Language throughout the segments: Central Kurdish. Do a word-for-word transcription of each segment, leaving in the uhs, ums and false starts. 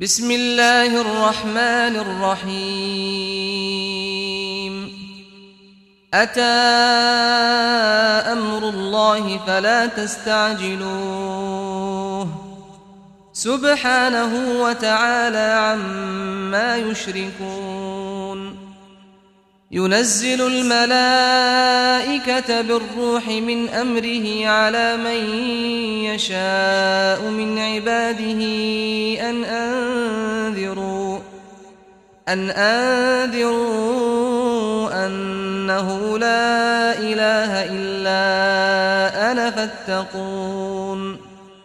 بسم الله الرحمن الرحيم أتى أمر الله فلا تستعجلوه سبحانه وتعالى عما يشركون ينزل الملائكة بالروح من أمره على من يشاء من عباده أن أنذروا أن أنذروا أنه لا إله إلا أنا فاتقون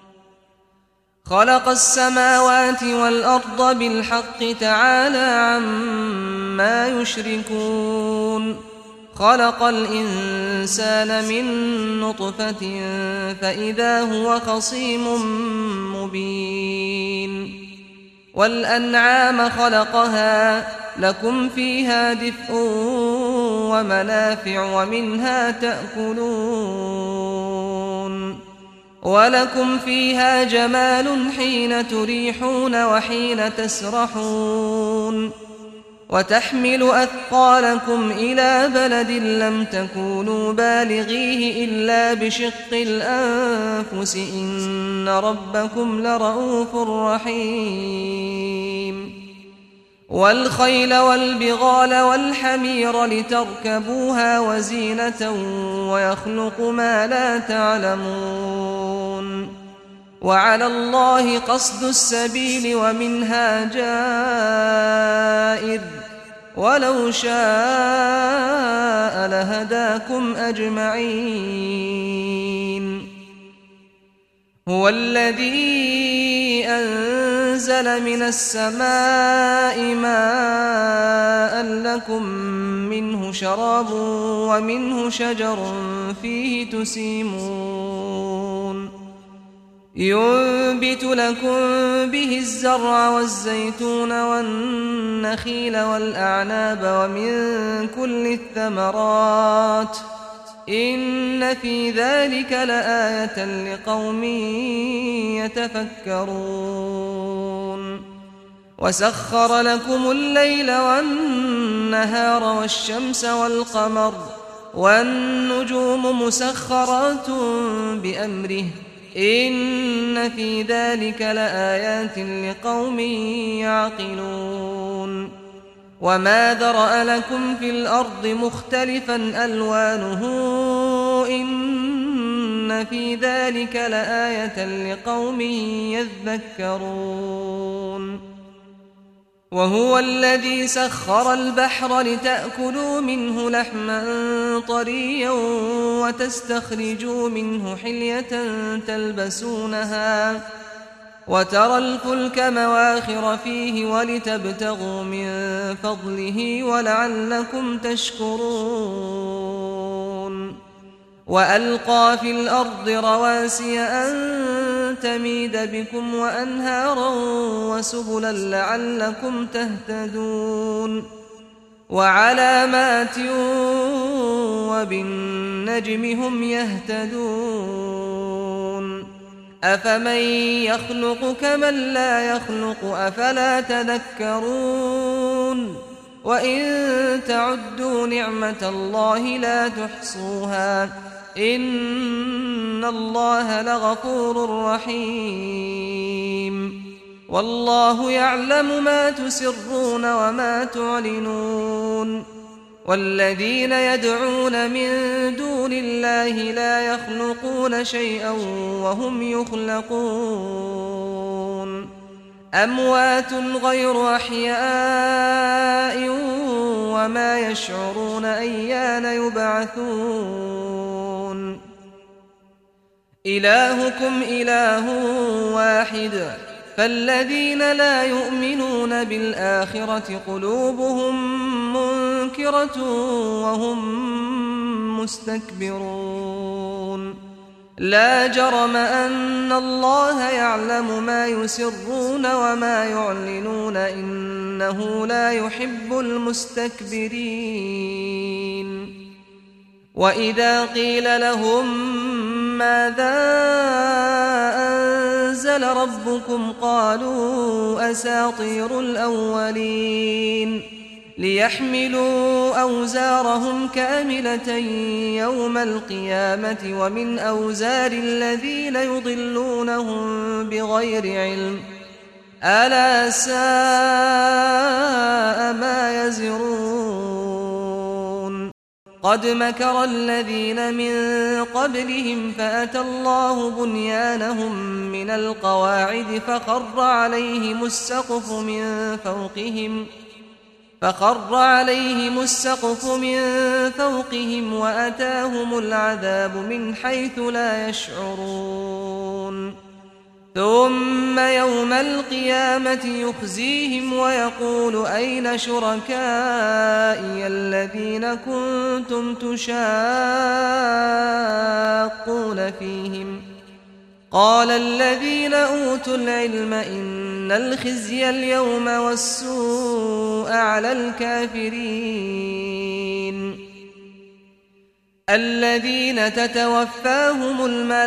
خلق السماوات والأرض بالحق تعالى عما يشركون خلق الإنسان من نطفة فإذا هو خصيم مبين والأنعام خلقها لكم فيها دفء ومنافع ومنها تأكلون ولكم فيها جمال حين تريحون وحين تسرحون وتحمل أثقالكم إلى بلد لم تكونوا بالغيه إلا بشق الأنفس إن ربكم لرؤوف رحيم والخيل والبغال والحمير لتركبوها وزينة ويخلق ما لا تعلمون وعلى الله قصد السبيل ومنها جائر ولو شاء لهداكم أجمعين هو الذي أنزل من السماء ماء لكم منه شراب ومنه شجر فيه تسيمون ينبت لكم به الزرع والزيتون والنخيل والأعناب ومن كل الثمرات إن في ذلك لآية لقوم يتفكرون وسخر لكم الليل والنهار والشمس والقمر والنجوم مسخرات بأمره إن في ذلك لآيات لقوم يعقلون وما ذرأ لكم في الأرض مختلفا ألوانه إن في ذلك لآية لقوم يذكرون وهو الذي سخر البحر لتأكلوا منه لحما طريا وتستخرجوا منه حلية تلبسونها وترى الفلك مواخر فيه ولتبتغوا من فضله ولعلكم تشكرون وألقى في الأرض رواسي أن تميد بكم وأنهارا وسبلا لعلكم تهتدون وعلامات وبالنجم هم يهتدون أفمن يخلق كمن لا يخلق أفلا تذكرون وإن تعدوا نعمة الله لا تحصوها إن الله لغفور رحيم والله يعلم ما تسرون وما تعلنون والذين يدعون من دون الله لا يخلقون شيئا وهم يخلقون أموات غير أحياء وما يشعرون أيان يبعثون إلهكم إله واحد فالذين لا يؤمنون بالآخرة قلوبهم منكرة وهم مستكبرون لا جرم أن الله يعلم ما يسرون وما يعلنون إنه لا يحب المستكبرين وإذا قيل لهم ماذا أنزل أنزل ربكم قالوا أساطير الأولين ليحملوا أوزارهم كاملة يوم القيامة ومن أوزار الذين يضلونهم بغير علم ألا ساء ما يزرون قد مكر الذين من قبلهم فأتى الله بنيانهم من القواعد فخر عليهم السقف من فوقهم فخر عليهم السقف من فوقهم وأتاهم العذاب من حيث لا يشعرون ثم يوم القيامة يخزيهم ويقول أين شركائي الذين كنتم تشاقون فيهم قال الذين أوتوا العلم إن الخزي اليوم والسوء على الكافرين الذين تتوفاهم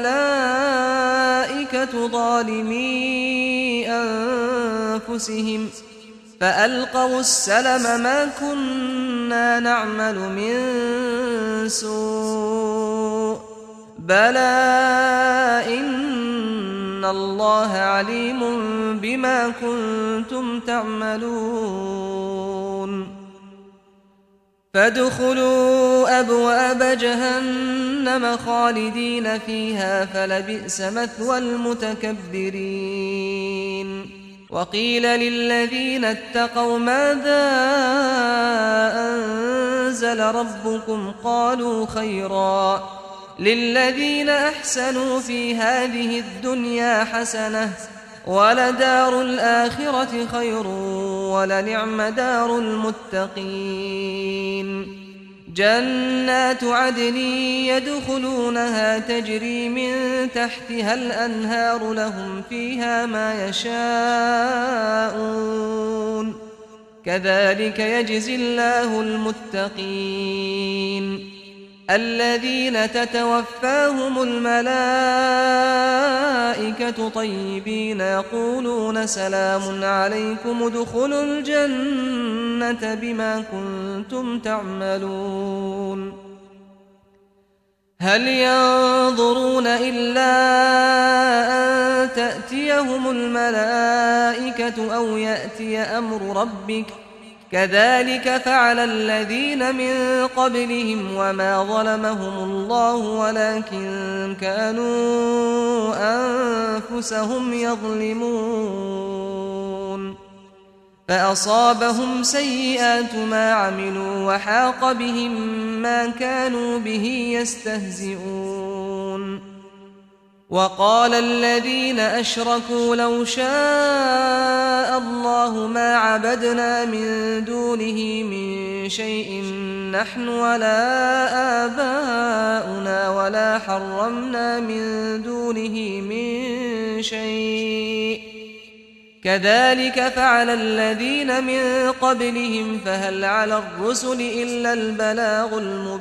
الملائكة ظالمي أنفسهم فألقوا السلم ما كنا نعمل من سوء بلى إن الله عليم بما كنتم تعملون فادخلوا أبواب جهنم خالدين فيها فلبئس مثوى المتكبرين وقيل للذين اتقوا ماذا أنزل ربكم قالوا خيرا للذين أحسنوا في هذه الدنيا حسنة ولدار الآخرة خير ولنعم دار المتقين جنات عدن يدخلونها تجري من تحتها الأنهار لهم فيها ما يشاءون كذلك يجزي الله المتقين الذين تتوفاهم الملائكة طيبين يقولون سلام عليكم ادخلوا الجنة بما كنتم تعملون هل ينظرون إلا أن تأتيهم الملائكة أو يأتي أمر ربك كذلك فعل الذين من قبلهم وما ظلمهم الله ولكن كانوا أنفسهم يظلمون فأصابهم سيئات ما عملوا وحاق بهم ما كانوا به يستهزئون وقال الذين أشركوا لو شاء الله ما عبدنا من دونه من شيء نحن ولا آباؤنا ولا حرمنا من دونه من شيء كذلك فعل الذين من قبلهم فهل على الرسل إلا البلاغ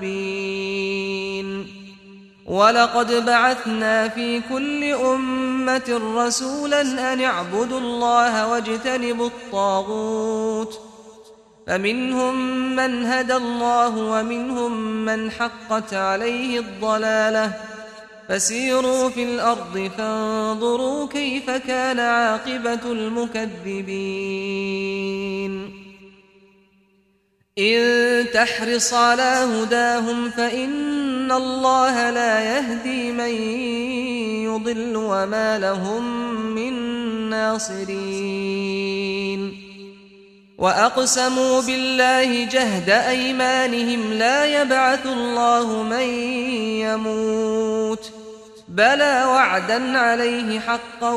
المبين ولقد بعثنا في كل أمة رسولا أن اعبدوا الله واجتنبوا الطاغوت فمنهم من هدى الله ومنهم من حقت عليه الضلالة فسيروا في الأرض فانظروا كيف كان عاقبة المكذبين إن تحرص على هداهم فإن الله لا يهدي من يضل وما لهم من ناصرين وأقسموا بالله جهد أيمانهم لا يبعث الله من يموت بلى وعدا عليه حقا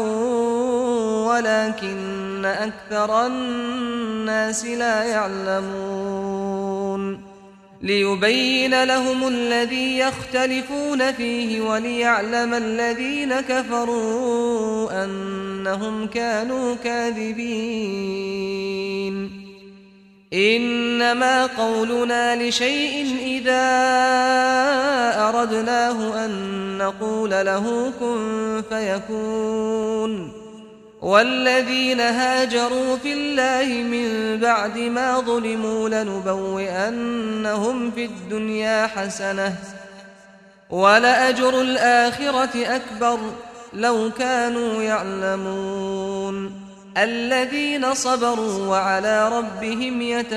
ولكن أكثر الناس لا يعلمون ليبين لهم الذي يختلفون فيه وليعلم الذين كفروا أنهم كانوا كاذبين إنما إنما قولنا لشيء إذا أردناه أن نقول له كن فيكون والذين هاجروا في الله من بعد ما ظلموا لنبوئنهم في الدنيا حسنة ولأجر الآخرة أكبر لو كانوا يعلمون الذين صبروا وعلى ربهم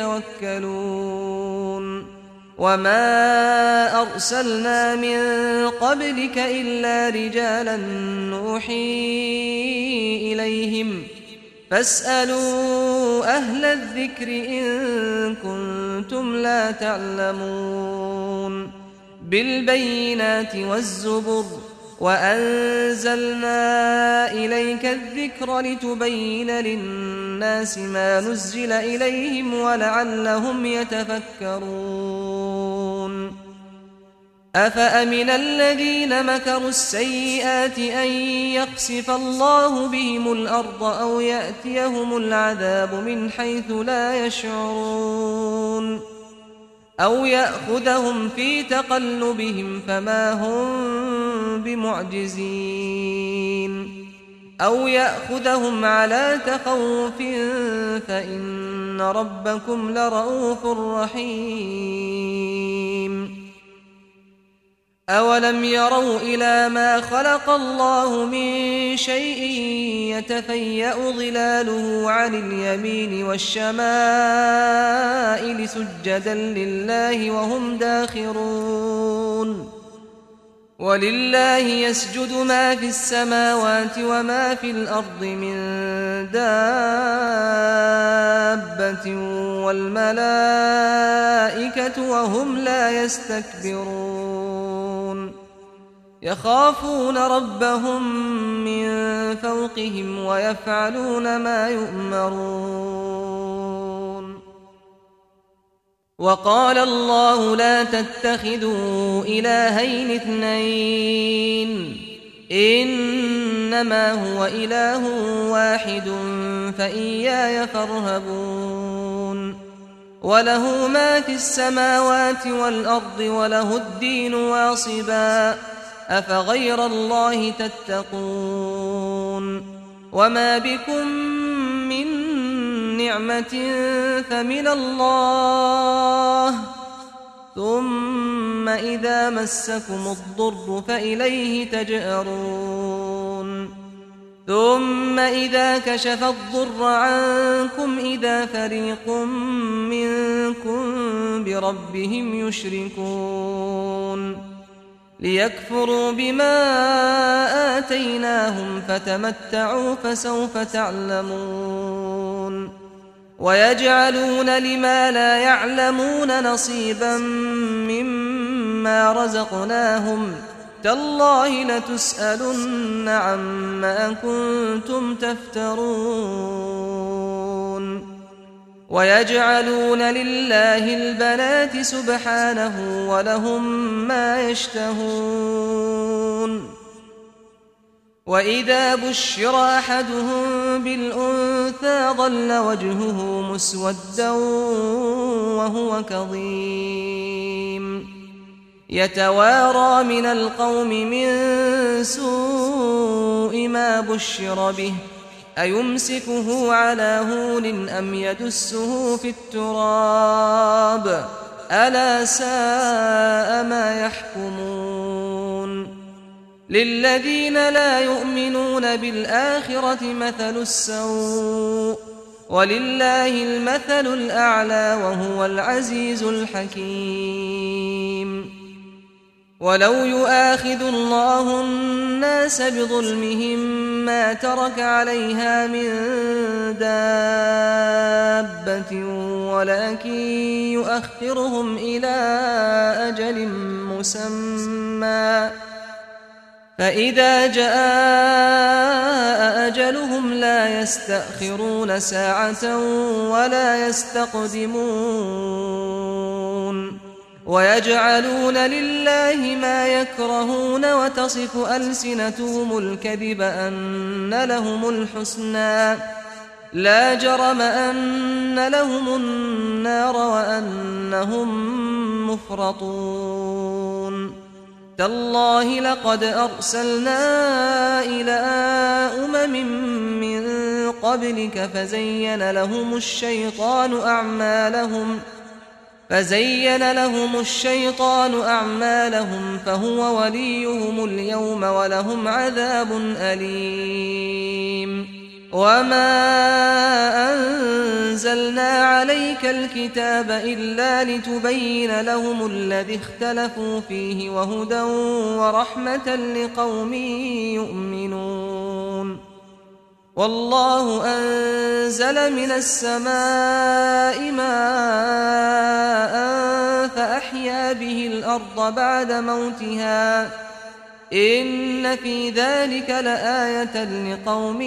يتوكلون وما أرسلنا من قبلك إلا رجالا نوحي إليهم فاسألوا أهل الذكر إن كنتم لا تعلمون بالبينات والزبر وأنزلنا إليك الذكر لتبين للناس ما نزل إليهم ولعلهم يتفكرون أفأمن الذين مكروا السيئات أن يخسف الله بهم الأرض أو يأتيهم العذاب من حيث لا يشعرون أو يأخذهم في تقلبهم فما هم بمعجزين أو يأخذهم على تخوف فإن ربكم لرؤوف رحيم أولم يروا إلى ما خلق الله من شيء يتفيأ ظلاله عن اليمين والشمائل سجدا لله وهم داخرون ولله يسجد ما في السماوات وما في الأرض من دابة والملائكة وهم لا يستكبرون يخافون ربهم من فوقهم ويفعلون ما يؤمرون وقال الله لا تتخذوا إلهين اثنين إنما هو إله واحد فإياي فارهبون وله ما في السماوات والأرض وله الدين واصبا أفغير الله تتقون وما بكم من نعمة فمن الله ثم إذا مسكم الضر فإليه تجأرون ثم إذا كشف الضر عنكم إذا فريق منكم بربهم يشركون ليكفروا بما آتيناهم فتمتعوا فسوف تعلمون ويجعلون لما لا يعلمون نصيبا مما رزقناهم تالله لتسألن عما كنتم تفترون ويجعلون لله البنات سبحانه ولهم ما يشتهون وإذا بشر أحدهم بالأنثى ظل وجهه مسودا وهو كظيم يتوارى من القوم من سوء ما بشر به أيمسكه على هون أم يدسه في التراب ألا ساء ما يحكمون للذين لا يؤمنون بالآخرة مثل السوء ولله المثل الأعلى وهو العزيز الحكيم ولو يؤاخذ الله الناس بظلمهم ما ترك عليها من دابة ولكن يؤخرهم إلى أجل مسمى فإذا جاء أجلهم لا يستأخرون ساعة ولا يستقدمون ويجعلون لله ما يكرهون وتصف ألسنتهم الكذب أن لهم الحسنى لا جرم أن لهم النار وأنهم مفرطون تالله لقد أرسلنا إلى أمم من قبلك فزين لهم الشيطان أعمالهم فزين لهم الشيطان أعمالهم فهو وليهم اليوم ولهم عذاب أليم وما أنزلنا عليك الكتاب إلا لتبين لهم الذي اختلفوا فيه وهدى ورحمة لقوم يؤمنون والله أنزل من السماء ماء فأحيا به الأرض بعد موتها إن في ذلك لآية لقوم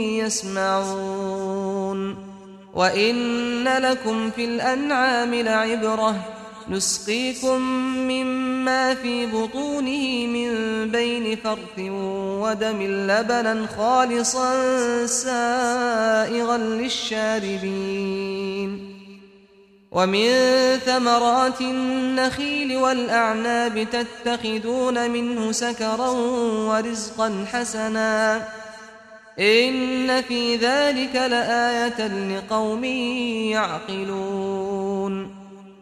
يسمعون وإن لكم في الأنعام لعبرة نسقيكم مما في بطونه من بين فرث ودم لبنا خالصا سائغا للشاربين ومن ثمرات النخيل والأعناب تتخذون منه سكرا ورزقا حسنا إن في ذلك لآية لقوم يعقلون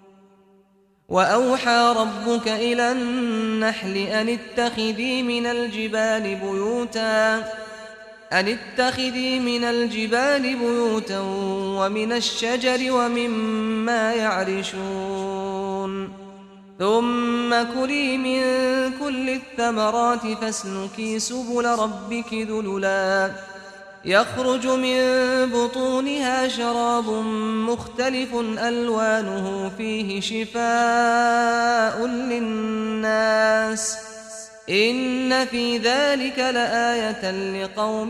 وأوحى ربك إلى النحل أن اتخذي من الجبال بيوتا أن اتخذي من الجبال بيوتا ومن الشجر ومما يعرشون ثم كلي من كل الثمرات فاسلكي سبل ربك ذللا يخرج من بطونها شراب مختلف ألوانه فيه شفاء للناس إن في ذلك لآية لقوم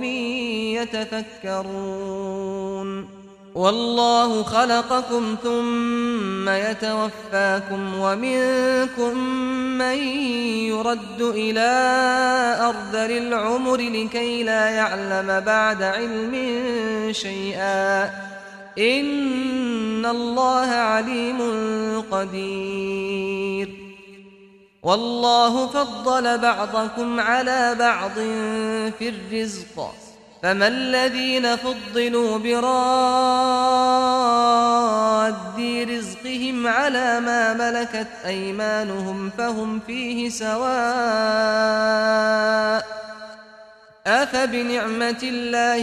يتفكرون والله خلقكم ثم يتوفاكم ومنكم من يرد إلى أرذل العمر لكي لا يعلم بعد علم شيئا إن الله عليم قدير والله فضل بعضكم على بعض في الرزق فما الذين فضلوا براد رزقهم على ما ملكت أيمانهم فهم فيه سواء أفبنعمة الله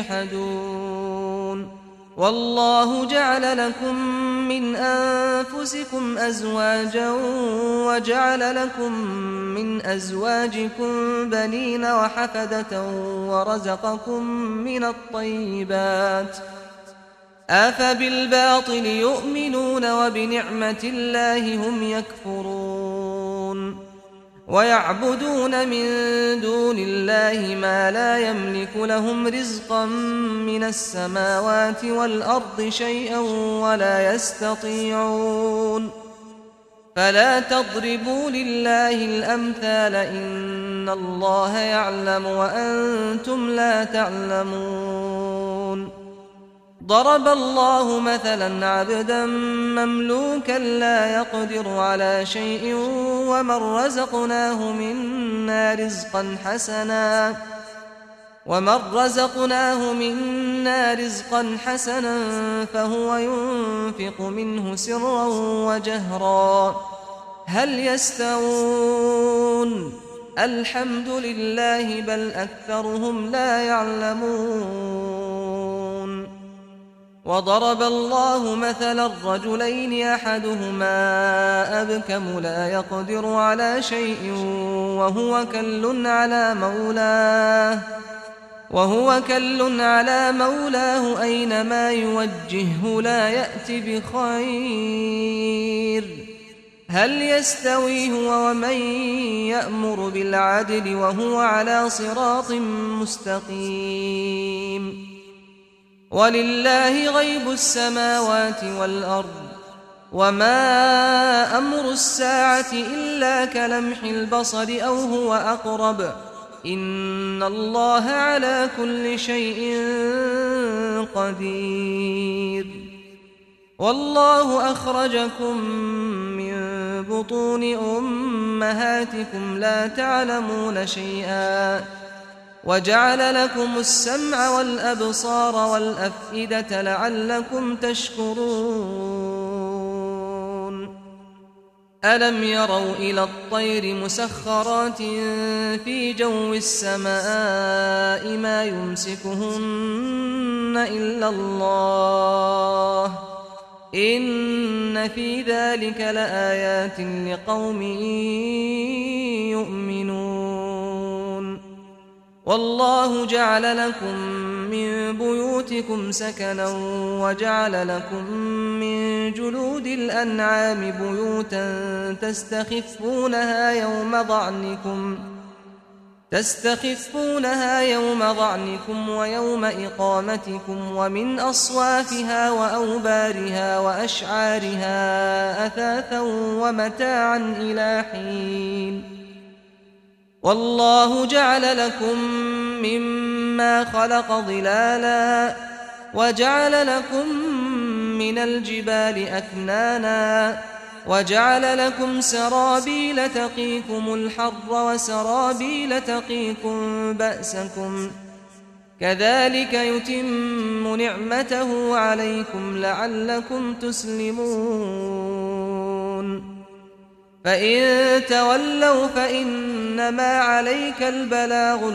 يجحدون والله جعل لكم من أنفسكم أزواجا وجعل لكم من أزواجكم بنين وحفدة ورزقكم من الطيبات أفبالباطل يؤمنون وبنعمة الله هم يكفرون ويعبدون من دون الله ما لا يملك لهم رزقا من السماوات والأرض شيئا ولا يستطيعون فلا تضربوا لله الأمثال إن الله يعلم وأنتم لا تعلمون ضرب الله مثلا عبدا مملوكا لا يقدر على شيء ومن رزقناه منا رزقا حسنا ومن رزقناه منا رزقا حسنا فهو ينفق منه سرا وجهرا هل يستوون الحمد لله بل أكثرهم لا يعلمون وضرب الله مثلا الرجلين أحدهما أبكم لا يقدر على شيء وهو كل على مولاه وهو كل على مولاه أينما يوجهه لا يأتي بخير هل يستوي هو ومن يأمر بالعدل وهو على صراط مستقيم ولله غيب السماوات والأرض وما أمر الساعة إلا كلمح البصر أو هو أقرب إن الله على كل شيء قدير والله أخرجكم من بطون أمهاتكم لا تعلمون شيئا وجعل لكم السمع والأبصار والأفئدة لعلكم تشكرون ألم يروا إلى الطير مسخرات في جو السماء ما يمسكهن إلا الله إن في ذلك لآيات لقوم يؤمنون والله جعل لكم من بيوتكم سكنا وجعل لكم من جلود الأنعام بيوتا تستخفونها يوم ضعنكم تستخفونها يوم ضعنكم ويوم إقامتكم ومن أصوافها وأوبارها وأشعارها أثاثا ومتاعا إلى حين والله جعل لكم مما خلق ظلالا وجعل لكم من الجبال أكنانا وجعل لكم سرابيل تقيكم الحر وسرابيل تقيكم بأسكم كذلك يتم نعمته عليكم لعلكم تسلمون فإن تولوا فإنما عليك البلاغ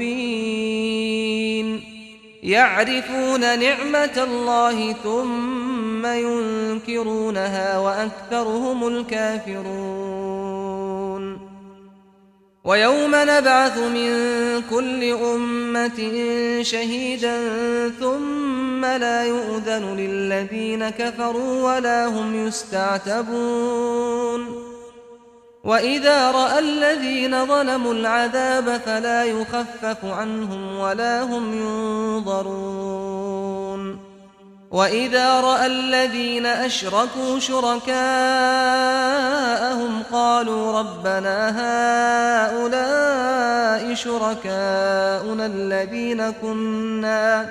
المبين يعرفون نعمة الله ثم ينكرونها وأكثرهم الكافرون ويوم نبعث من كل أمة شهيدا ثم لا يؤذن للذين كفروا ولا هم يستعتبون وإذا رأى الذين ظلموا العذاب فلا يخفف عنهم ولا هم ينظرون وإذا رأى الذين أشركوا شركاءهم قالوا ربنا هؤلاء شركاؤنا الذين كنا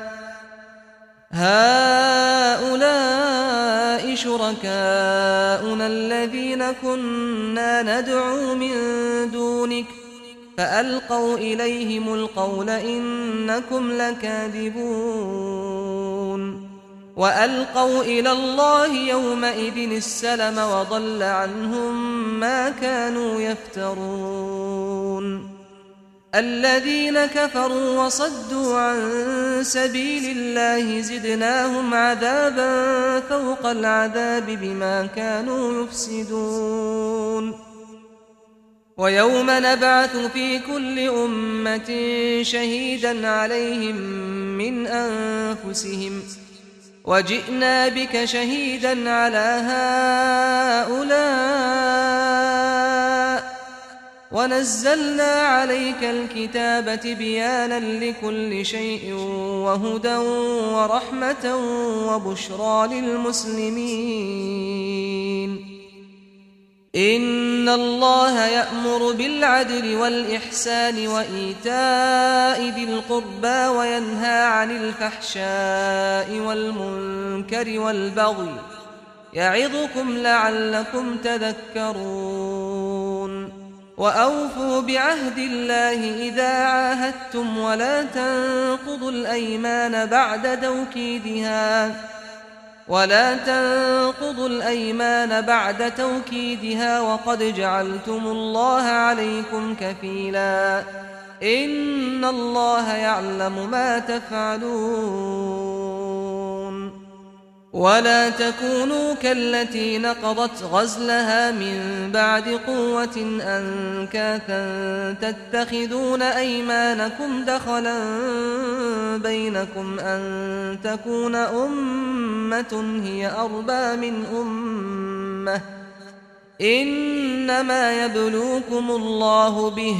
هؤلاء شركاؤنا الذين كنا ندعو من دونك فألقوا إليهم القول إنكم لكاذبون وألقوا إلى الله يومئذ السلم وضل عنهم ما كانوا يفترون الذين كفروا وصدوا عن سبيل الله زدناهم عذابا فوق العذاب بما كانوا يفسدون ويوم نبعث في كل أمة شهيدا عليهم من أنفسهم وجئنا بك شهيدا على هؤلاء ونزلنا عليك الكتاب تبيانا لكل شيء وهدى ورحمة وبشرى للمسلمين إن الله يأمر بالعدل والإحسان وإيتاء ذي القربى وينهى عن الفحشاء والمنكر والبغي يعظكم لعلكم تذكرون وأوفوا بعهد الله إذا عاهدتم ولا تنقضوا الأيمان بعد توكيدها ولا تنقضوا الأيمان بعد توكيدها وقد جعلتم الله عليكم كفيلا إن الله يعلم ما تفعلون ولا تكونوا كالتي نقضت غزلها من بعد قوة أنكاثا تتخذون أيمانكم دخلا بينكم أن تكون أمة هي أربى من أمة إنما يبلوكم الله به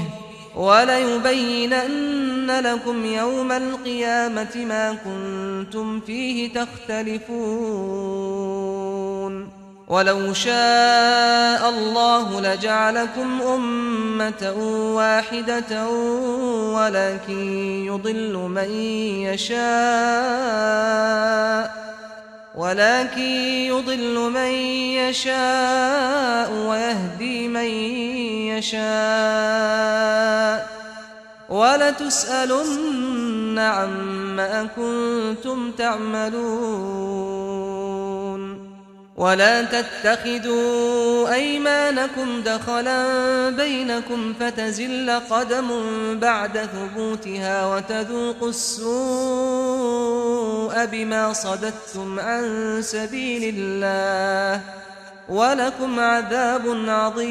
وليبينن لكم يوم القيامة ما كنتم فيه تختلفون ولو شاء الله لجعلكم أمة واحدة ولكن يضل من يشاء ولكن يضل من يشاء ويهدي من يشاء ولتسألن عما كنتم تعملون ولا تتخذوا أيمانكم دخلا بينكم فتزل قدم بعد ثبوتها وتذوقوا السوء بما صددتم عن سبيل الله ولكم عذاب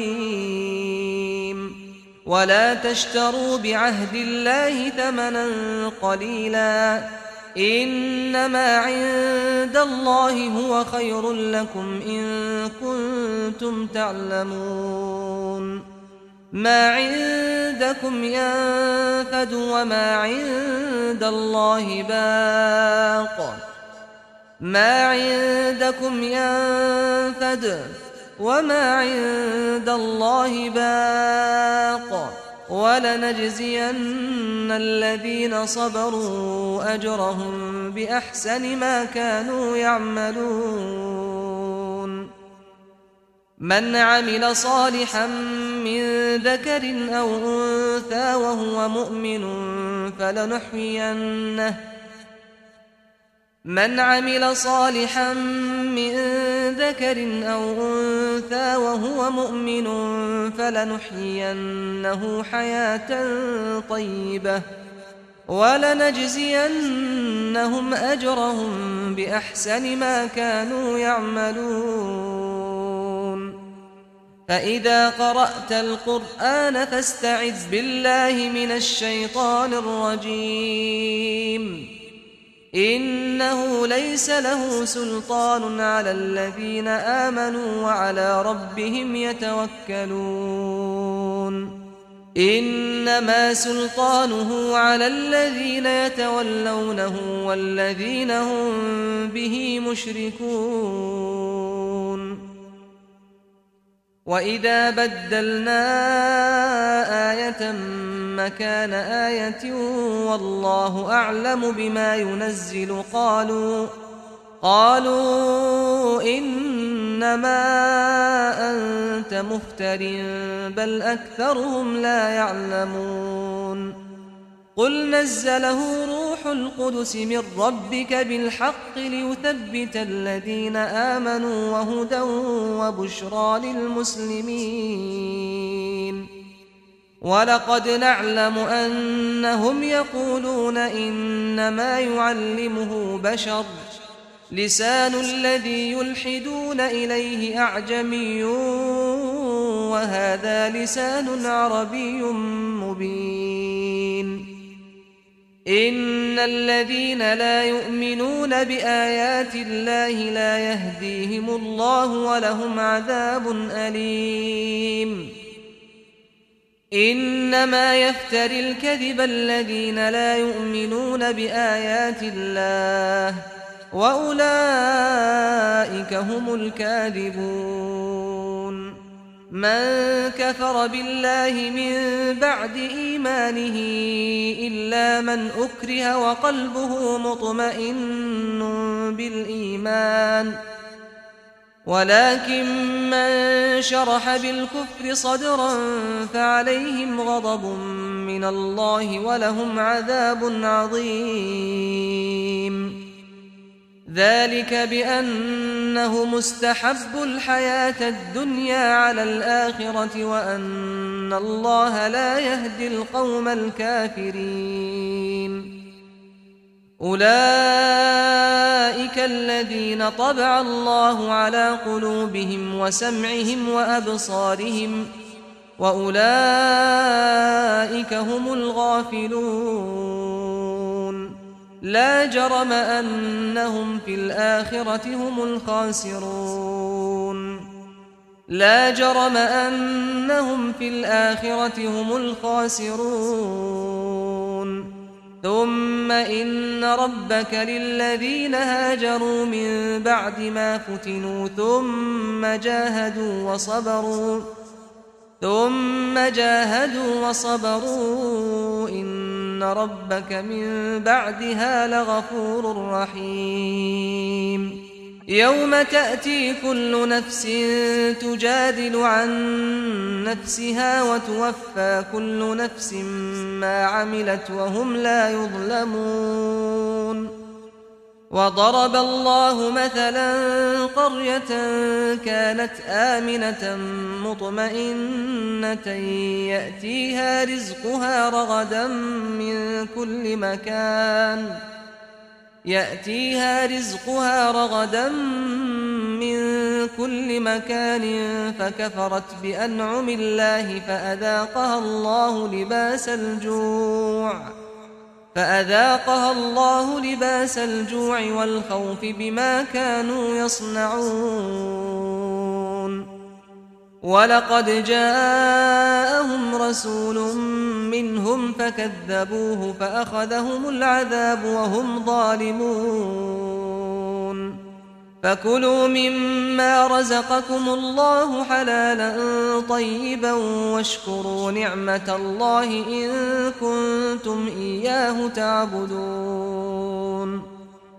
عظيم ولا تشتروا بعهد الله ثمنا قليلا إنما عند الله هو خير لكم إن كنتم تعلمون ما عندكم ينفد وما عند الله باق ما عندكم ينفد وما عند الله باق ولنجزين الذين صبروا أجرهم بأحسن ما كانوا يعملون من عمل صالحا من ذكر أو أنثى وهو مؤمن فلنحيينه من عمل صالحا من ذكر أو أنثى وهو مؤمن فلنحيينه حياة طيبة ولنجزينهم أجرهم بأحسن ما كانوا يعملون فإذا قرأت القرآن فاستعذ بالله من الشيطان الرجيم إنه ليس له سلطان على الذين آمنوا وعلى ربهم يتوكلون إنما سلطانه على الذين يتولونه والذين هم به مشركون وإذا بدلنا آية مكان آية والله أعلم بما ينزل قالوا قالوا إنما أنت مفتر بل أكثرهم لا يعلمون قل نزله روح القدس من ربك بالحق ليثبت الذين آمنوا وهدى وبشرى للمسلمين ولقد نعلم أنهم يقولون إنما يعلمه بشر لسان الذي يلحدون إليه أعجمي وهذا لسان عربي مبين إن الذين لا يؤمنون بآيات الله لا يهديهم الله ولهم عذاب أليم إنما يفتري الكذب الذين لا يؤمنون بآيات الله وأولئك هم الكاذبون من كفر بالله من بعد إيمانه إلا من أكره وقلبه مطمئن بالإيمان ولكن من شرح بالكفر صدرا فعليهم غضب من الله ولهم عذاب عظيم ذلك بأنه مستحب الحياة الدنيا على الآخرة وأن الله لا يهدي القوم الكافرين أولئك الذين طبع الله على قلوبهم وسمعهم وأبصارهم وأولئك هم الغافلون لا جرم أنهم في الآخرة هم الخاسرون لا جرم أنهم في الآخرة هم الخاسرون ثم إن ربك للذين هاجروا من بعد ما فتنوا ثم جاهدوا وصبروا ثم جاهدوا وصبروا إن ربك من بعدها لغفور رحيم يوم تأتي كل نفس تجادل عن نفسها وتوفى كل نفس ما عملت وهم لا يظلمون وضرب الله مثلا قرية كانت آمنة مطمئنة يأتيها رزقها رغدا من كل مكان يأتيها رزقها رغدا من كل مكان فكفرت بأنعم الله فأذاقها الله لباس الجوع فأذاقها الله لباس الجوع والخوف بما كانوا يصنعون ولقد جاءهم رسول منهم فكذبوه فأخذهم العذاب وهم ظالمون فكلوا مما رزقكم الله حلالا طيبا واشكروا نعمة الله إن كنتم إياه تعبدون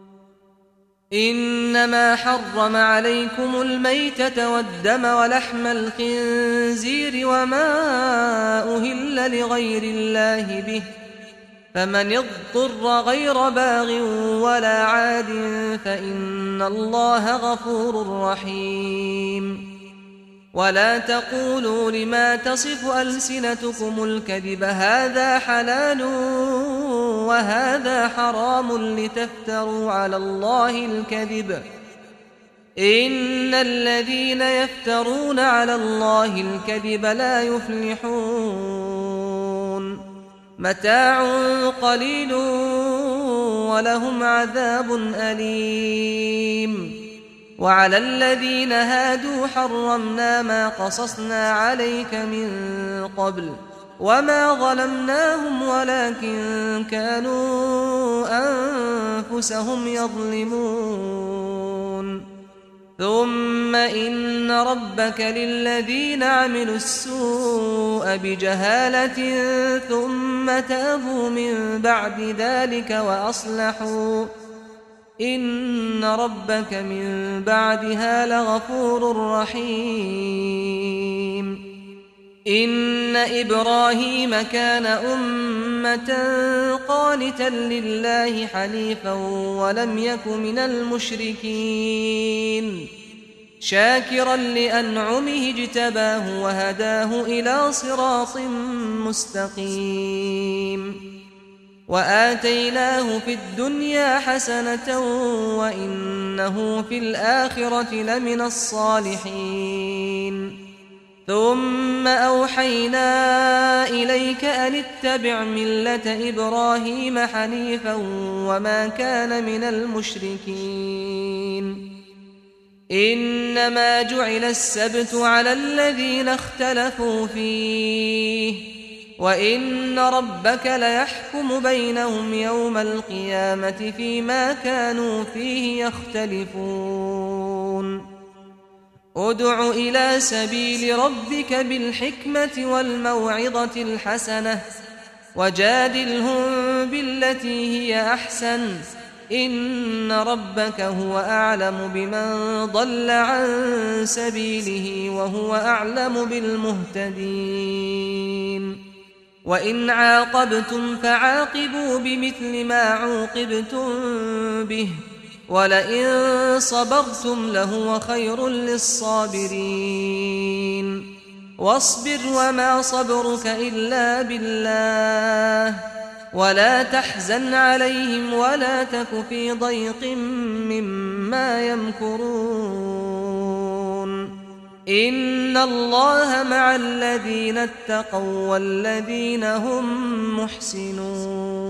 إنما حرم عليكم الميتة والدم ولحم الخنزير وما أهل لغير الله به فمن اضطر غير باغ ولا عاد فإن الله غفور رحيم ولا تقولوا لما تصف ألسنتكم الكذب هذا حلال وهذا حرام لتفتروا على الله الكذب إن الذين يفترون على الله الكذب لا يفلحون متاع قليل ولهم عذاب أليم وعلى الذين هادوا حرمنا ما قصصنا عليك من قبل وما ظلمناهم ولكن كانوا أنفسهم يظلمون ثم إن ربك للذين عملوا السوء بجهالة ثم تابوا من بعد ذلك وأصلحوا إن ربك من بعدها لغفور رحيم إن إبراهيم كان أمة قانتا لله حنيفا ولم يك من المشركين شاكرا لأنعمه اجتباه وهداه إلى صراط مستقيم وآتيناه في الدنيا حسنة وإنه في الآخرة لمن الصالحين ثم أوحينا إليك أن اتبع ملة إبراهيم حنيفا وما كان من المشركين إنما جعل السبت على الذين اختلفوا فيه وإن ربك ليحكم بينهم يوم القيامة فيما كانوا فيه يختلفون ادع إلى سبيل ربك بالحكمة والموعظة الحسنة وجادلهم بالتي هي أحسن إن ربك هو أعلم بمن ضل عن سبيله وهو أعلم بالمهتدين وإن عاقبتم فعاقبوا بمثل ما عوقبتم به ولئن صبرتم لهو خير للصابرين واصبر وما صبرك إلا بالله ولا تحزن عليهم ولا تك في ضيق مما يمكرون إن الله مع الذين اتقوا والذين هم محسنون